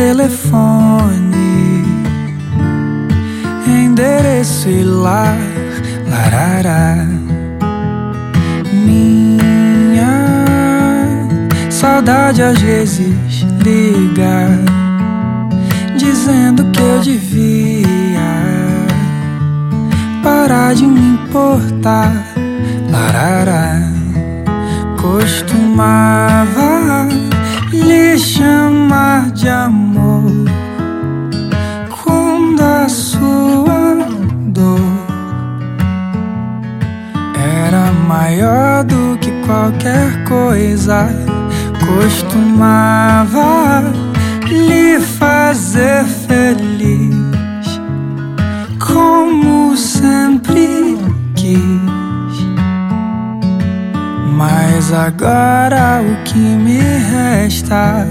telefone, endereço e lar, larará. Minha saudade às vezes liga, dizendo que eu devia parar de me importar, larará. Costumava lhe chamar de amor quando a sua dor era maior do que qualquer coisa. Costumava lhe fazer feliz, como sempre quis. Mas agora o que me resta?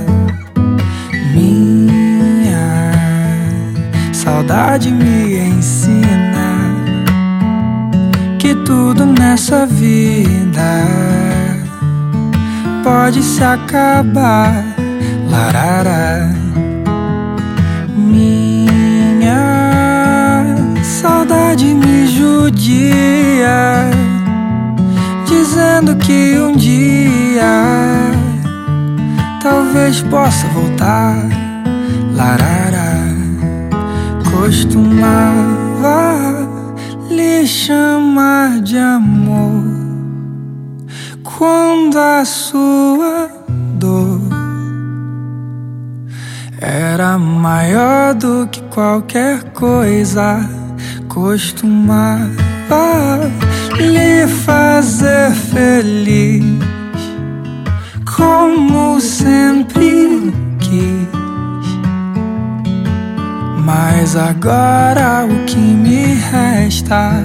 Minha saudade me ensina que tudo nessa vida pode se acabar, larará. Minha saudade me judia, dizendo que um dia talvez possa voltar, larará. Costumava lhe chamar de amor quando a sua dor era maior do que qualquer coisa. Costumava lhe fazer feliz, como sempre quis. Mas agora o que me resta?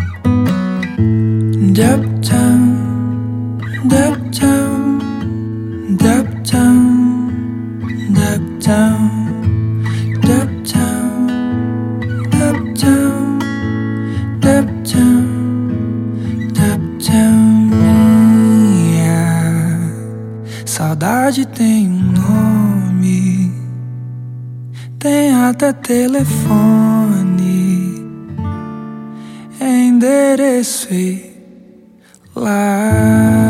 Duptown, duptown, duptown, duptown, duptown, duptown, duptown, duptown. Minha saudade tem um nome, tem até telefone, endereço e lar.